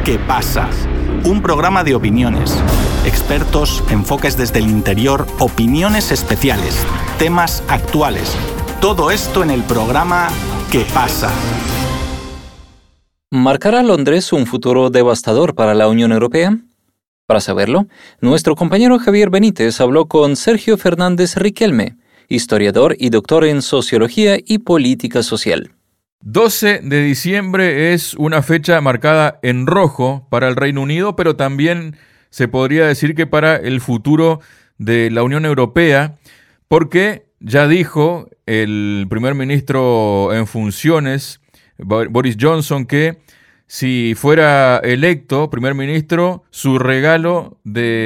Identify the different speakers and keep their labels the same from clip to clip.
Speaker 1: ¿Qué pasa? Un programa de opiniones, expertos, enfoques desde el interior, opiniones especiales, temas actuales. Todo esto en el programa ¿Qué pasa?
Speaker 2: ¿Marcará Londres un futuro devastador para la Unión Europea? Para saberlo, nuestro compañero Javier Benítez habló con Sergio Fernández Riquelme, historiador y doctor en Sociología y Política Social.
Speaker 3: 12 de diciembre es una fecha marcada en rojo para el Reino Unido, pero también se podría decir que para el futuro de la Unión Europea, porque ya dijo el primer ministro en funciones, Boris Johnson, que si fuera electo primer ministro, su regalo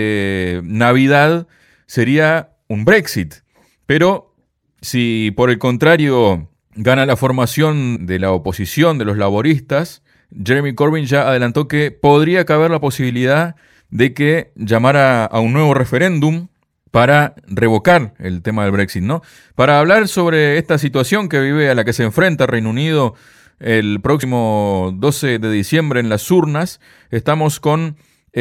Speaker 3: de Navidad sería un Brexit. Pero si por el contrario gana la formación de la oposición, de los laboristas, Jeremy Corbyn ya adelantó que podría caber la posibilidad de que llamara a un nuevo referéndum para revocar el tema del Brexit, ¿no? Para hablar sobre esta situación que vive, a la que se enfrenta Reino Unido el próximo 12 de diciembre en las urnas, estamos con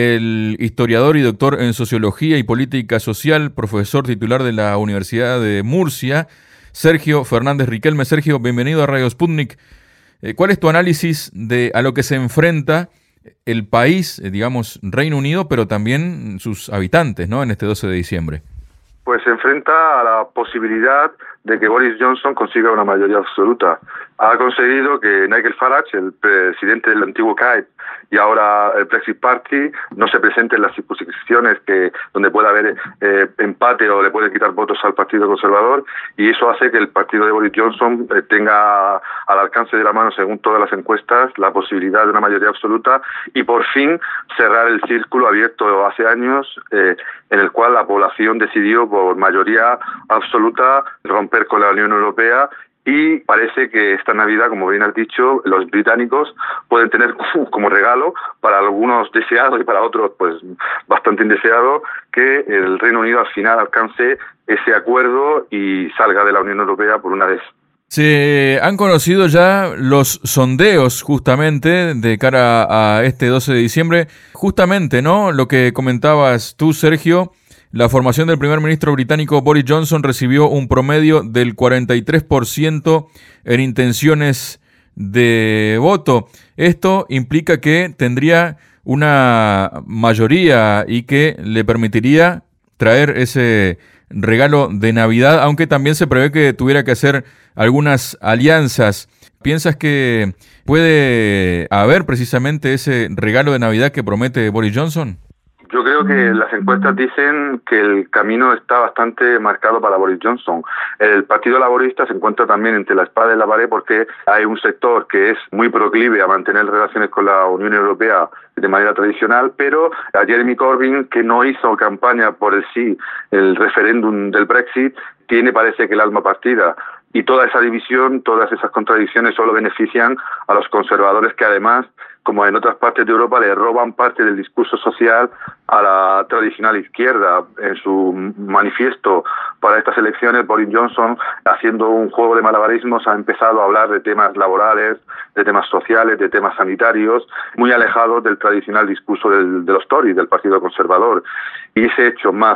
Speaker 3: el historiador y doctor en Sociología y Política Social, profesor titular de la Universidad de Murcia, Sergio Fernández Riquelme. Sergio, bienvenido a Radio Sputnik. ¿Cuál es tu análisis de a lo que se enfrenta el país, digamos, Reino Unido, pero también sus habitantes, ¿no?, en este 12 de diciembre?
Speaker 4: Pues se enfrenta a la posibilidad de que Boris Johnson consiga una mayoría absoluta. Ha conseguido que Nigel Farage, el presidente del antiguo CAIB y ahora el Brexit Party, no se presente en las circunscripciones donde pueda haber empate o le puede quitar votos al Partido Conservador, y eso hace que el partido de Boris Johnson tenga al alcance de la mano, según todas las encuestas, la posibilidad de una mayoría absoluta y por fin cerrar el círculo abierto hace años en el cual la población decidió por mayoría absoluta romper con la Unión Europea. Y parece que esta Navidad, como bien has dicho, los británicos pueden tener como regalo, para algunos deseado y para otros pues bastante indeseado, que el Reino Unido al final alcance ese acuerdo y salga de la Unión Europea por una vez.
Speaker 3: Se han conocido ya los sondeos justamente de cara a este 12 de diciembre. Justamente, ¿no?, lo que comentabas tú, Sergio, la formación del primer ministro británico Boris Johnson recibió un promedio del 43% en intenciones de voto. Esto implica que tendría una mayoría y que le permitiría traer ese regalo de Navidad, aunque también se prevé que tuviera que hacer algunas alianzas. ¿Piensas que puede haber precisamente ese regalo de Navidad que promete Boris Johnson?
Speaker 4: Yo creo que las encuestas dicen que el camino está bastante marcado para Boris Johnson. El Partido Laborista se encuentra también entre la espada y la pared porque hay un sector que es muy proclive a mantener relaciones con la Unión Europea de manera tradicional, pero a Jeremy Corbyn, que no hizo campaña por el sí, el referéndum del Brexit, parece que el alma partida. Y toda esa división, todas esas contradicciones solo benefician a los conservadores, que además, como en otras partes de Europa, le roban parte del discurso social a la tradicional izquierda. En su manifiesto para estas elecciones, Boris Johnson, haciendo un juego de malabarismos, ha empezado a hablar de temas laborales, de temas sociales, de temas sanitarios, muy alejados del tradicional discurso de los Tories, del Partido Conservador. Y ese hecho, más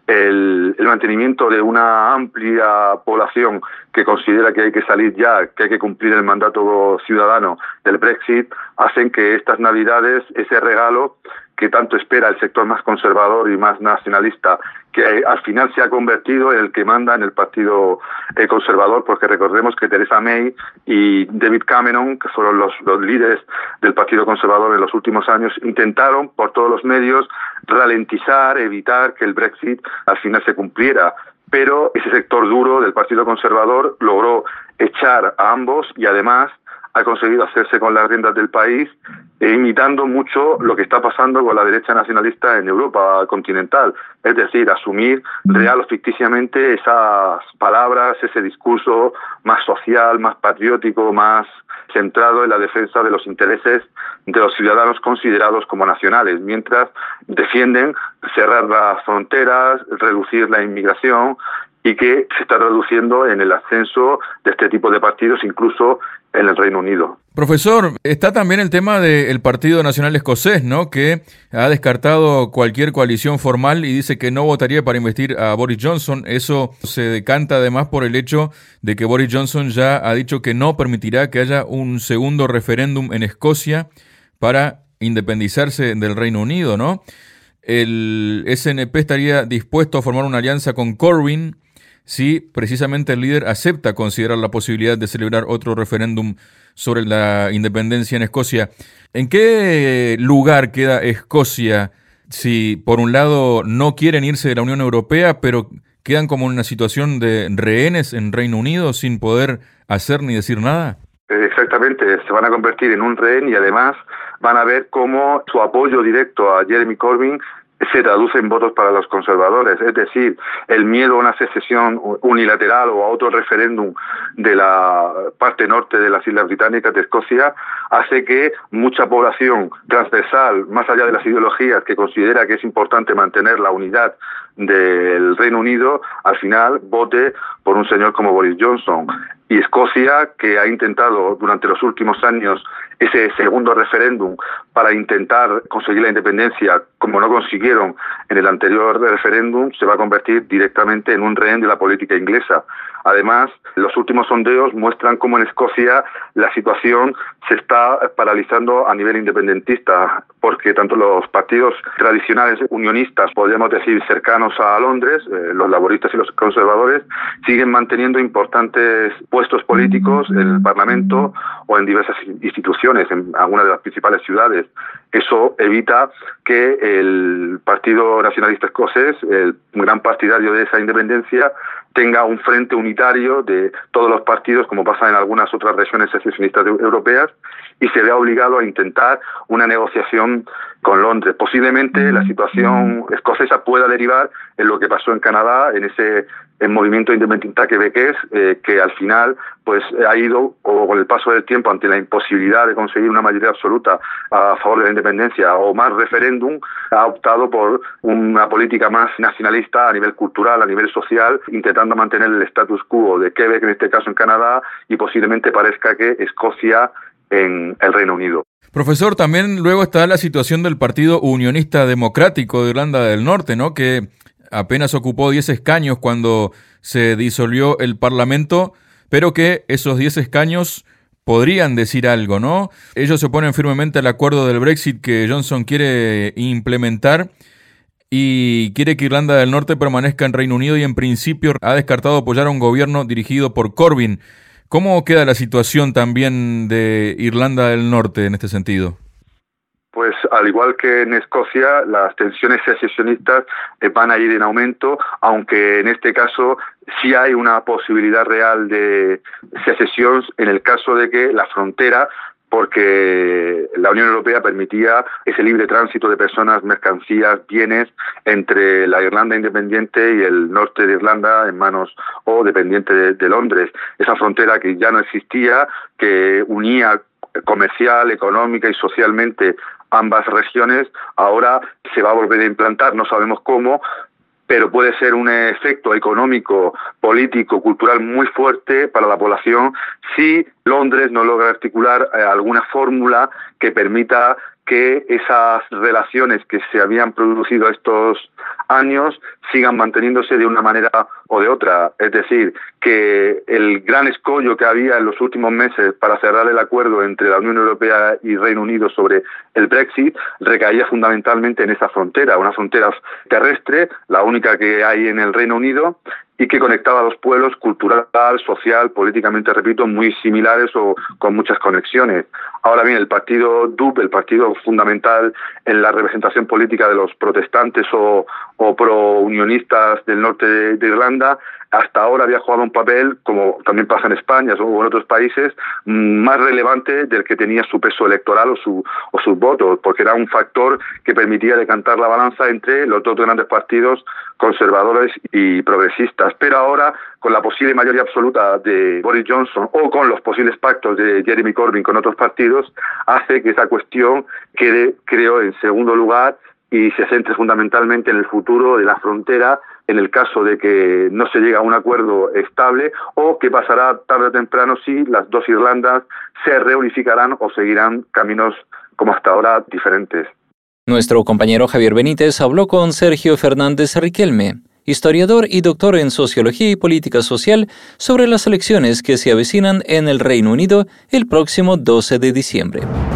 Speaker 4: el mantenimiento de una amplia población que considera que hay que salir ya, que hay que cumplir el mandato ciudadano del Brexit, hacen que estas Navidades, ese regalo que tanto espera el sector más conservador y más nacionalista, que al final se ha convertido en el que manda en el Partido Conservador, porque recordemos que Theresa May y David Cameron, que fueron los líderes del Partido Conservador en los últimos años, intentaron por todos los medios ralentizar, evitar que el Brexit al final se cumpliera. Pero ese sector duro del Partido Conservador logró echar a ambos y además ha conseguido hacerse con las riendas del país, imitando mucho lo que está pasando con la derecha nacionalista en Europa continental. Es decir, asumir real o ficticiamente esas palabras, ese discurso más social, más patriótico, más centrado en la defensa de los intereses de los ciudadanos considerados como nacionales, mientras defienden cerrar las fronteras, reducir la inmigración y que se está traduciendo en el ascenso de este tipo de partidos, incluso en el Reino Unido.
Speaker 3: Profesor, está también el tema del Partido Nacional Escocés, ¿no?, que ha descartado cualquier coalición formal y dice que no votaría para investir a Boris Johnson. Eso se decanta además por el hecho de que Boris Johnson ya ha dicho que no permitirá que haya un segundo referéndum en Escocia para independizarse del Reino Unido, ¿no? El SNP estaría dispuesto a formar una alianza con Corbyn si precisamente el líder acepta considerar la posibilidad de celebrar otro referéndum sobre la independencia en Escocia. ¿En qué lugar queda Escocia si por un lado no quieren irse de la Unión Europea, pero quedan como en una situación de rehenes en Reino Unido sin poder hacer ni decir nada?
Speaker 4: Exactamente, se van a convertir en un rehén y además van a ver cómo su apoyo directo a Jeremy Corbyn se traduce en votos para los conservadores, es decir, el miedo a una secesión unilateral o a otro referéndum de la parte norte de las Islas Británicas de Escocia hace que mucha población transversal, más allá de las ideologías, que considera que es importante mantener la unidad del Reino Unido, al final vote por un señor como Boris Johnson. Y Escocia, que ha intentado durante los últimos años ese segundo referéndum para intentar conseguir la independencia, como no consiguieron en el anterior referéndum, se va a convertir directamente en un rehén de la política inglesa. Además, los últimos sondeos muestran cómo en Escocia la situación se está paralizando a nivel independentista, porque tanto los partidos tradicionales unionistas, podríamos decir cercanos a Londres, los laboristas y los conservadores, siguen manteniendo importantes puestos políticos en el Parlamento o en diversas instituciones, en algunas de las principales ciudades. Eso evita que el Partido Nacionalista Escocés, el gran partidario de esa independencia, tenga un frente unitario de todos los partidos, como pasa en algunas otras regiones secesionistas europeas, y se vea obligado a intentar una negociación con Londres. Posiblemente la situación escocesa pueda derivar en lo que pasó en Canadá, en ese movimiento independentista quebequés, que al final pues ha ido, o con el paso del tiempo, ante la imposibilidad de conseguir una mayoría absoluta a favor de la independencia o más referéndum, ha optado por una política más nacionalista a nivel cultural, a nivel social, intentando mantener el status quo de Quebec, en este caso en Canadá, y posiblemente parezca que Escocia en el Reino Unido.
Speaker 3: Profesor, también luego está la situación del Partido Unionista Democrático de Irlanda del Norte, ¿no?, que apenas ocupó 10 escaños cuando se disolvió el Parlamento, pero que esos 10 escaños podrían decir algo, ¿no? Ellos se oponen firmemente al acuerdo del Brexit que Johnson quiere implementar y quiere que Irlanda del Norte permanezca en Reino Unido y en principio ha descartado apoyar a un gobierno dirigido por Corbyn. ¿Cómo queda la situación también de Irlanda del Norte en este sentido?
Speaker 4: Pues al igual que en Escocia, las tensiones secesionistas van a ir en aumento, aunque en este caso sí hay una posibilidad real de secesión en el caso de que la frontera, porque la Unión Europea permitía ese libre tránsito de personas, mercancías, bienes entre la Irlanda independiente y el norte de Irlanda en manos o dependiente de Londres. Esa frontera que ya no existía, que unía comercial, económica y socialmente ambas regiones, ahora se va a volver a implantar, no sabemos cómo, pero puede ser un efecto económico, político, cultural muy fuerte para la población si Londres no logra articular alguna fórmula que permita que esas relaciones que se habían producido estos años sigan manteniéndose de una manera o de otra. Es decir, que el gran escollo que había en los últimos meses para cerrar el acuerdo entre la Unión Europea y Reino Unido sobre el Brexit recaía fundamentalmente en esa frontera, una frontera terrestre, la única que hay en el Reino Unido, y que conectaba a los pueblos cultural, social, políticamente, repito, muy similares o con muchas conexiones. Ahora bien, el partido DUP, el partido fundamental en la representación política de los protestantes o pro-unionistas del norte de Irlanda, hasta ahora había jugado un papel, como también pasa en España o en otros países, más relevante del que tenía su peso electoral o sus votos, porque era un factor que permitía decantar la balanza entre los dos grandes partidos conservadores y progresistas. Pero ahora, con la posible mayoría absoluta de Boris Johnson o con los posibles pactos de Jeremy Corbyn con otros partidos, hace que esa cuestión quede, creo, en segundo lugar y se centre fundamentalmente en el futuro de la frontera en el caso de que no se llegue a un acuerdo estable, o qué pasará tarde o temprano si las dos Irlandas se reunificarán o seguirán caminos como hasta ahora diferentes.
Speaker 2: Nuestro compañero Javier Benítez habló con Sergio Fernández Riquelme, historiador y doctor en Sociología y Política Social, sobre las elecciones que se avecinan en el Reino Unido el próximo 12 de diciembre.